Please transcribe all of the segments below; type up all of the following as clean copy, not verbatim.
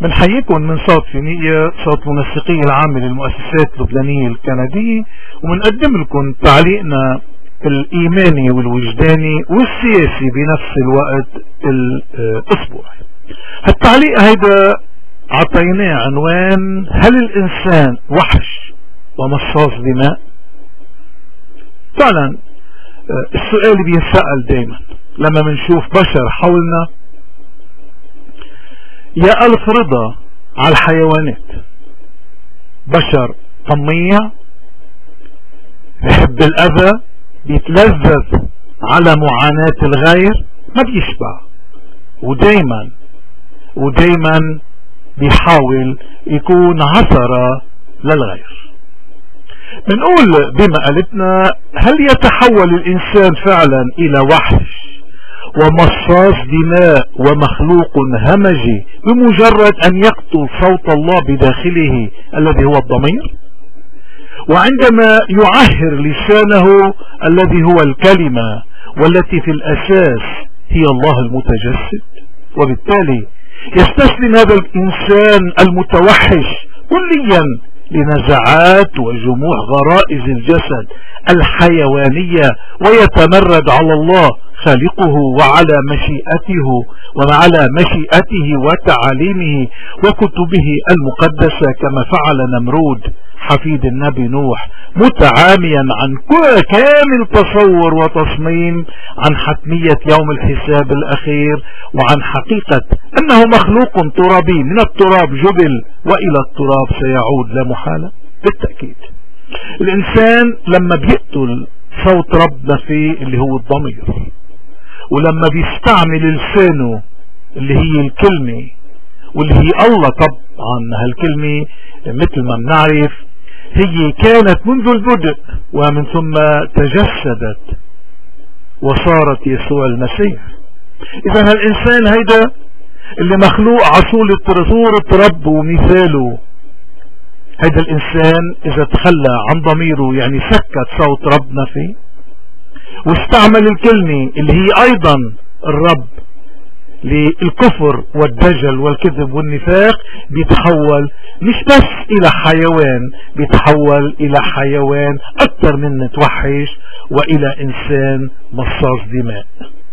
بنحييكم من صوت فينية، صوت منسقي العام للمؤسسات اللبنانية الكندية، ومنقدم لكم تعليقنا الإيماني والوجداني والسياسي بنفس الوقت الأسبوعي. التعليق هيدا عطيناه عنوان: هل الإنسان وحش ومصاص دماء؟ فعلا السؤال بينسأل دايما لما منشوف بشر حولنا. يا ألف رضا على الحيوانات، بشر طميع بيحب الأذى، بيتلذذ على معاناة الغير، ما بيشبع، ودايما بيحاول يكون عثرة للغير. بنقول بمقالتنا: هل يتحول الإنسان فعلا إلى وحش ومصاص دماء ومخلوق همجي بمجرد أن يقتل صوت الله بداخله الذي هو الضمير؟ وعندما يعهر لسانه الذي هو الكلمة والتي في الأساس هي الله المتجسد، وبالتالي يستسلم هذا الإنسان المتوحش كليا لنزعات وجموع غرائز الجسد الحيوانية ويتمرد على الله خالقه وعلى مشيئته وتعاليمه وكتبه المقدسة، كما فعل نمرود حفيد النبي نوح، متعاميا عن كامل تصور وتصميم عن حتمية يوم الحساب الأخير، وعن حقيقة أنه مخلوق ترابي، من التراب جبل وإلى التراب سيعود لا محالة. بالتأكيد الإنسان لما بيقتل صوت ربنا فيه اللي هو الضمير، ولما بيستعمل لسانه اللي هي الكلمة واللي هي الله، طبعا هالكلمة مثل ما بنعرف هي كانت منذ البدء ومن ثم تجسدت وصارت يسوع المسيح. إذا هالإنسان هيدا اللي مخلوق صورة رب ومثاله، هيدا الإنسان إذا تخلى عن ضميره، يعني سكت صوت ربنا فيه واستعمل الكلمة اللي هي أيضا الرب للكفر والدجل والكذب والنفاق، بيتحول مش بس إلى حيوان، بيتحول إلى حيوان أكثر من متوحش وإلى إنسان مصاص دماء.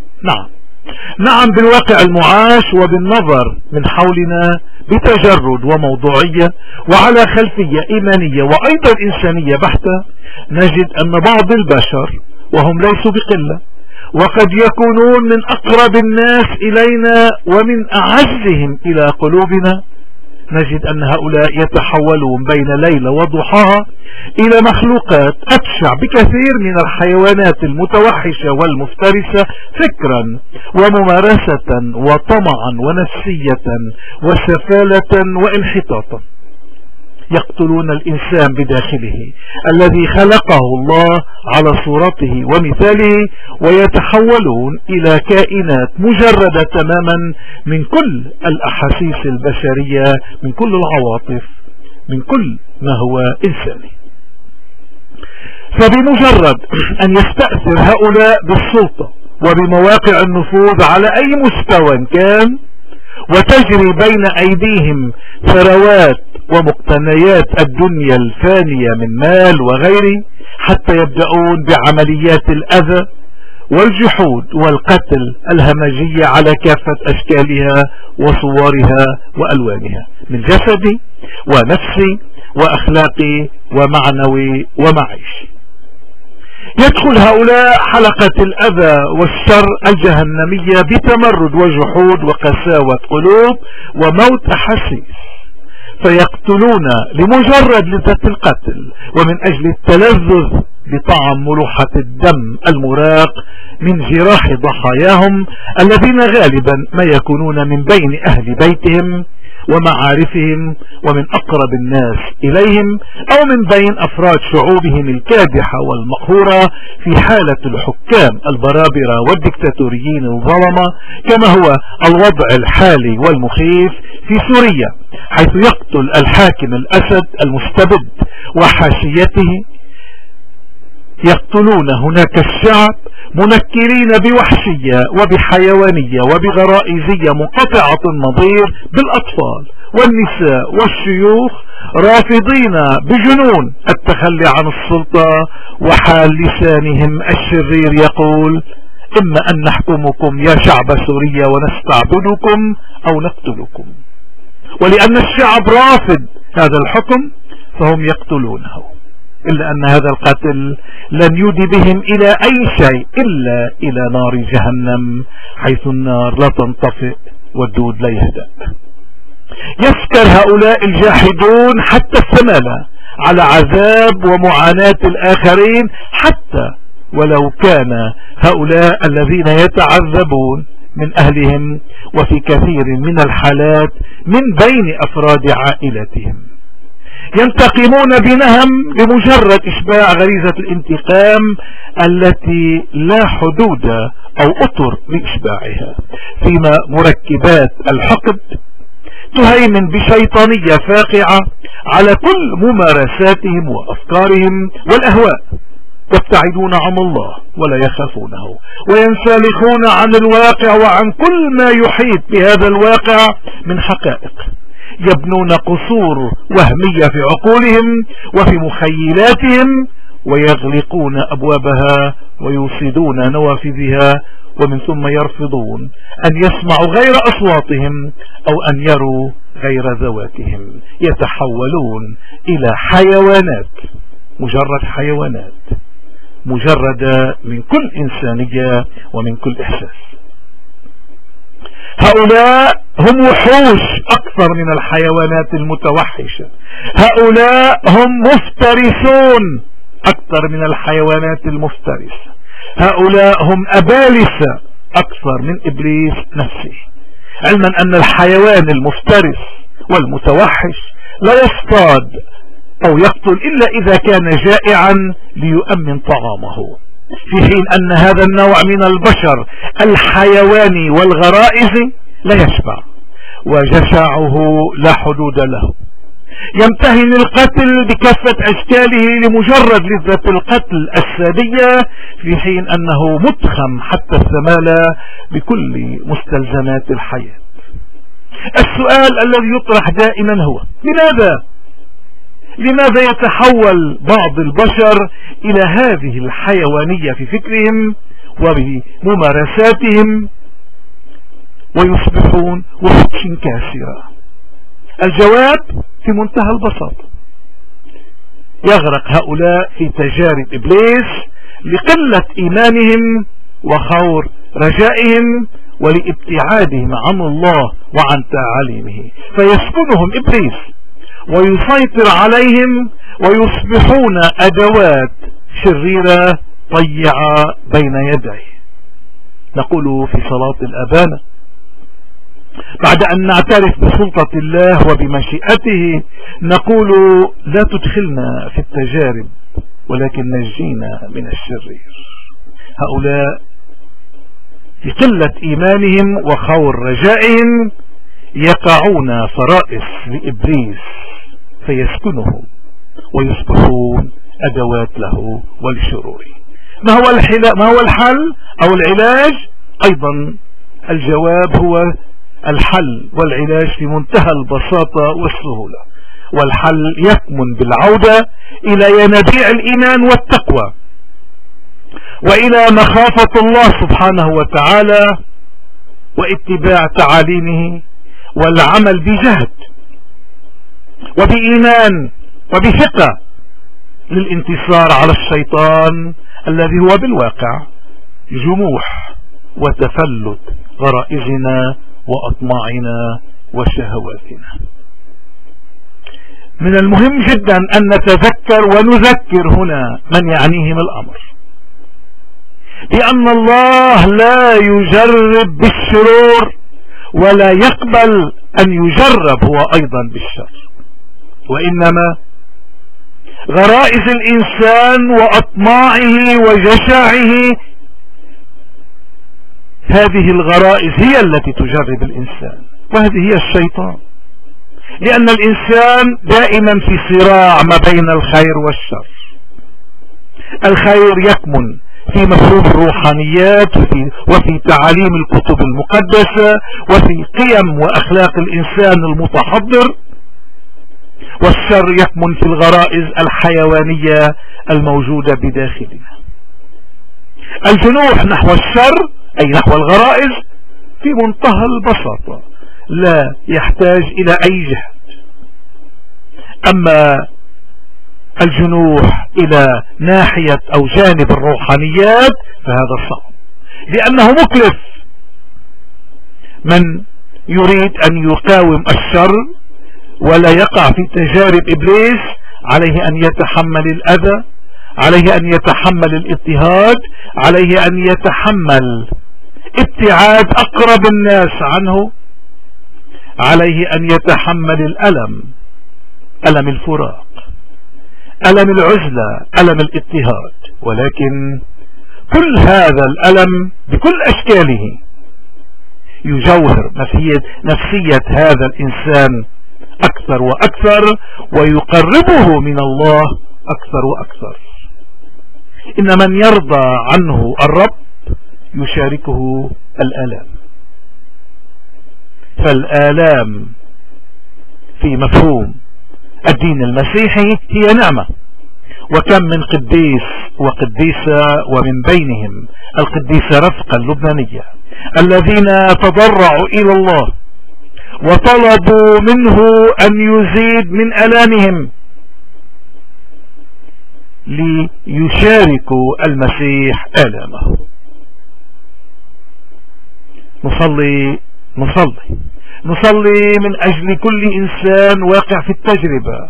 نعم بالواقع المعاش وبالنظر من حولنا بتجرد وموضوعية وعلى خلفية إيمانية وأيضا إنسانية بحتة، نجد أن بعض البشر، وهم ليسوا بقلة، وقد يكونون من أقرب الناس إلينا ومن أعزهم إلى قلوبنا، نجد أن هؤلاء يتحولون بين ليلة وضحاها إلى مخلوقات أبشع بكثير من الحيوانات المتوحشة والمفترسة فكرا وممارسة وطمعا ونفسية وسفالة وانحطاطا. يقتلون الإنسان بداخله الذي خلقه الله على صورته ومثاله، ويتحولون إلى كائنات مجردة تماما من كل الأحاسيس البشرية، من كل العواطف، من كل ما هو إنساني. فبمجرد أن يستأثر هؤلاء بالسلطة وبمواقع النفوذ على أي مستوى كان، وتجري بين أيديهم ثروات ومقتنيات الدنيا الفانية من مال وغيره، حتى يبدأون بعمليات الأذى والجحود والقتل الهمجية على كافة أشكالها وصورها وألوانها، من جسدي ونفسي وأخلاقي ومعنوي ومعيشي. يدخل هؤلاء حلقة الأذى والشر الجهنمية بتمرد وجحود وقساوة قلوب وموت أحاسيس، فيقتلون لمجرد لذة القتل ومن أجل التلذذ بطعم ملوحة الدم المراق من جراح ضحاياهم، الذين غالبا ما يكونون من بين أهل بيتهم ومعارفهم ومن أقرب الناس إليهم، أو من بين أفراد شعوبهم الكادحة والمقهورة، في حالة الحكام البرابرة والدكتاتوريين الظلمة، كما هو الوضع الحالي والمخيف في سوريا، حيث يقتل الحاكم الأسد المستبد وحاشيته يقتلون هناك الشعب منكرين بوحشية وبحيوانية وبغرائزية منقطعة النظير بالأطفال والنساء والشيوخ، رافضين بجنون التخلي عن السلطة، وحال لسانهم الشرير يقول: إما أن نحكمكم يا شعب سوريا ونستعبدكم أو نقتلكم. ولأن الشعب رافض هذا الحكم فهم يقتلونه، إلا أن هذا القتل لن يودي بهم إلى أي شيء إلا إلى نار جهنم، حيث النار لا تنطفئ والدود لا يهدأ. يسكر هؤلاء الجاحدون حتى الثمالة على عذاب ومعاناة الآخرين، حتى ولو كان هؤلاء الذين يتعذبون من أهلهم، وفي كثير من الحالات من بين أفراد عائلتهم. ينتقمون بنهم لمجرد إشباع غريزة الانتقام التي لا حدود أو أطر لإشباعها، فيما مركبات الحقد تهيمن بشيطانية فاقعة على كل ممارساتهم وأفكارهم والأهواء. يبتعدون عن الله ولا يخافونه، وينسلخون عن الواقع وعن كل ما يحيط بهذا الواقع من حقائق. يبنون قصور وهمية في عقولهم وفي مخيلاتهم، ويغلقون أبوابها ويوصدون نوافذها، ومن ثم يرفضون أن يسمعوا غير أصواتهم أو أن يروا غير ذواتهم. يتحولون إلى حيوانات، مجرد حيوانات، مجردة من كل إنسانية ومن كل إحساس. هؤلاء هم وحوش أكثر من الحيوانات المتوحشة. هؤلاء هم مفترسون أكثر من الحيوانات المفترسة. هؤلاء هم أبالسة أكثر من إبليس نفسه، علما أن الحيوان المفترس والمتوحش لا يصطاد أو يقتل إلا إذا كان جائعا ليؤمن طعامه، في حين أن هذا النوع من البشر الحيواني والغرائزي لا يشبع، وجشعه لا حدود له. يمتهن القتل بكافة أشكاله لمجرد لذة القتل السادية، في حين أنه متخم حتى الثمالة بكل مستلزمات الحياة. السؤال الذي يطرح دائما هو: لماذا يتحول بعض البشر إلى هذه الحيوانية في فكرهم وبممارساتهم ويصبحون وحوش كاسرة؟ الجواب في منتهى البساطة: يغرق هؤلاء في تجارب إبليس لقلة إيمانهم وخور رجائهم ولابتعادهم عن الله وعن تعاليمه، فيسكنهم إبليس ويسيطر عليهم ويصبحون أدوات شريرة طيعة بين يديه. نقول في صلاة الأبانة بعد أن نعترف بسلطة الله وبمشيئته، نقول: لا تدخلنا في التجارب ولكن نجينا من الشرير. هؤلاء في قلة إيمانهم وخور رجائهم يقعون فرائس لإبليس فيسكنهم ويصبحون أدوات له ولشروره. ما هو الحل أو العلاج؟ أيضا الجواب هو الحل والعلاج في منتهى البساطة والسهولة، والحل يكمن بالعودة إلى ينابيع الإيمان والتقوى وإلى مخافة الله سبحانه وتعالى واتباع تعاليمه والعمل بجهد وبإيمان وبثقة للانتصار على الشيطان الذي هو بالواقع جموح وتفلت غرائزنا وأطماعنا وشهواتنا. من المهم جدا أن نتذكر ونذكر هنا من يعنيهم الأمر بأن الله لا يجرب بالشرور ولا يقبل أن يجرب هو أيضا بالشر، وإنما غرائز الإنسان وأطماعه وجشعه، هذه الغرائز هي التي تجرب الإنسان، وهذه هي الشيطان، لأن الإنسان دائما في صراع ما بين الخير والشر. الخير يكمن في مفهوم الروحانيات وفي تعاليم الكتب المقدسة وفي قيم وأخلاق الإنسان المتحضر، والشر يكمن في الغرائز الحيوانية الموجودة بداخلنا. الجنوح نحو الشر أي نحو الغرائز في منتهى البساطة، لا يحتاج إلى أي جهد. أما الجنوح إلى ناحية أو جانب الروحانيات فهذا صعب، لأنه مكلف. من يريد أن يقاوم الشر ولا يقع في تجارب إبليس عليه أن يتحمل الأذى، عليه أن يتحمل الاضطهاد، عليه أن يتحمل ابتعاد أقرب الناس عنه، عليه أن يتحمل الألم، ألم الفراق، ألم العزلة، ألم الاضطهاد. ولكن كل هذا الألم بكل أشكاله يجوهر نفسية هذا الإنسان أكثر وأكثر ويقربه من الله أكثر وأكثر. إن من يرضى عنه الرب يشاركه الآلام، فالآلام في مفهوم الدين المسيحي هي نعمة. وكم من قديس وقديسة ومن بينهم القديسة رفقة اللبنانية الذين تضرعوا إلى الله وطلبوا منه أن يزيد من آلامهم ليشاركوا المسيح آلامه. نصلي من أجل كل إنسان واقع في التجربة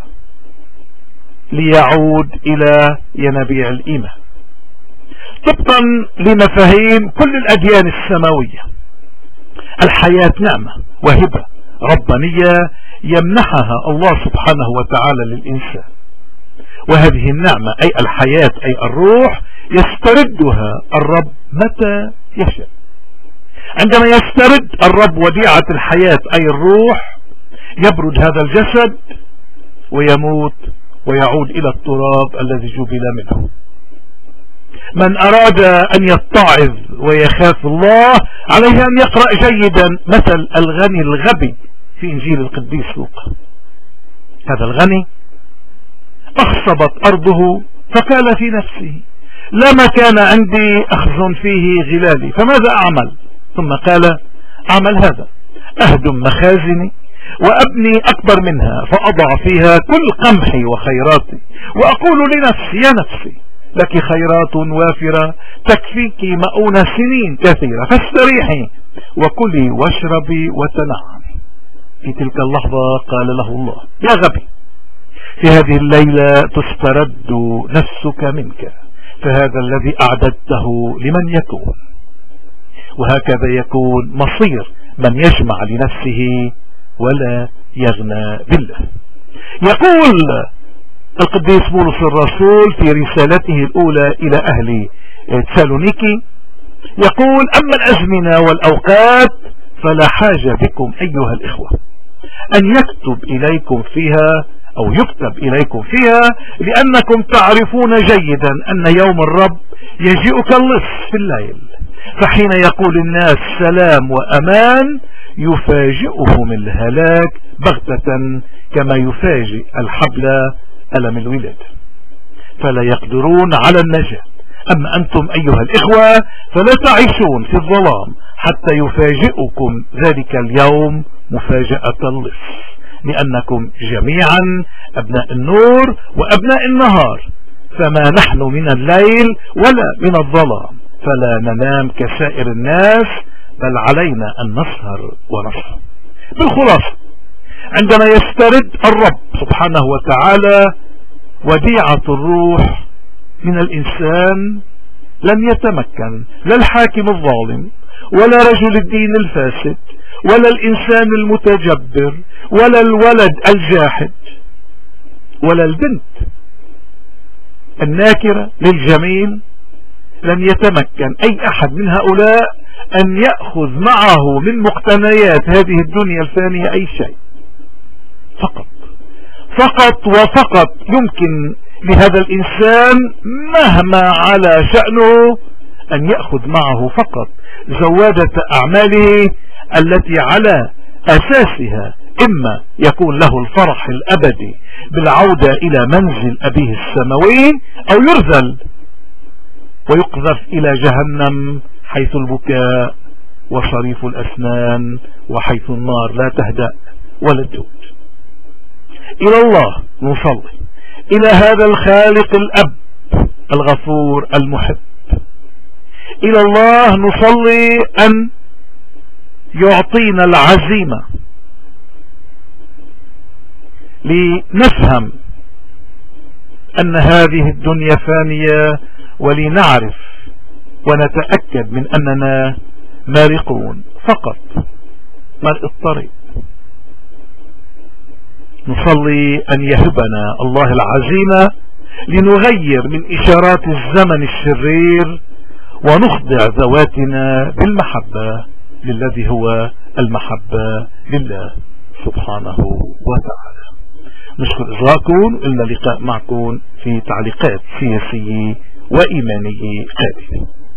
ليعود إلى ينابيع الإيمان طبقا لمفاهيم كل الأديان السماوية. الحياة نعمة وهبة ربانية يمنحها الله سبحانه وتعالى للإنسان، وهذه النعمة أي الحياة أي الروح يستردها الرب متى يشاء. عندما يسترد الرب وديعة الحياة أي الروح يبرد هذا الجسد ويموت ويعود إلى التراب الذي جبل منه. من أراد أن يتعظ ويخاف الله عليه أن يقرأ جيدا مثل الغني الغبي في إنجيل القديس لوقا. هذا الغني أخصبت أرضه فقال في نفسه لما كان عندي أخز فيه غلالي فماذا أعمل؟ ثم قال أعمل هذا، أهدم مخازني وأبني أكبر منها فأضع فيها كل قمحي وخيراتي وأقول لنفسي يا نفسي لك خيرات وافرة تكفيك مؤون سنين كثيرة فاستريحي وكلي واشربي وتنعمي. في تلك اللحظة قال له الله يا غبي في هذه الليلة تسترد نفسك منك، فهذا الذي أعددته لمن يكون. وهكذا يكون مصير من يجمع لنفسه ولا يغنى بالله. يقول القديس بولس الرسول في رسالته الأولى إلى أهل تسالونيكي يقول أما الأزمنة والأوقات فلا حاجة بكم أيها الإخوة أن يكتب إليكم فيها لأنكم تعرفون جيدا أن يوم الرب يجيء كاللص في الليل، فحين يقول الناس سلام وأمان يفاجئهم الهلاك بغتة كما يفاجئ الحبل ألم الولادة، فلا يقدرون على النجاة. أما أنتم أيها الإخوة فلا تعيشون في الظلام حتى يفاجئكم ذلك اليوم مفاجأة اللص، لأنكم جميعا أبناء النور وأبناء النهار، فما نحن من الليل ولا من الظلام، فلا ننام كسائر الناس بل علينا أن نسهر ونصحى. بالخلاصة عندما يسترد الرب سبحانه وتعالى وديعة الروح من الإنسان لن يتمكن لا الحاكم الظالم ولا رجل الدين الفاسد ولا الإنسان المتجبر ولا الولد الجاحد ولا البنت الناكرة للجميل، لن يتمكن أي أحد من هؤلاء أن يأخذ معه من مقتنيات هذه الدنيا الفانية أي شيء. فقط وفقط يمكن لهذا الإنسان مهما على شأنه أن يأخذ معه فقط زوادة أعماله التي على أساسها إما يكون له الفرح الأبدي بالعودة إلى منزل أبيه السماوي، أو يرذل ويقذف إلى جهنم حيث البكاء وصريف الأسنان وحيث النار لا تهدأ ولا تجود. إلى الله نصلي، إلى هذا الخالق الأب الغفور المحب، إلى الله نصلي أن يعطينا العزيمة لنفهم أن هذه الدنيا فانية، ولنعرف ونتأكد من أننا مارقون فقط مرء الطريق. نصلي أن يهبنا الله العزيمة لنغير من إشارات الزمن الشرير ونخضع ذواتنا بالمحبة للذي هو المحبة لله سبحانه وتعالى. نشكر إجراءكم، إلنا لقاء معكم في تعليقات سياسية وإيمانية قادمة.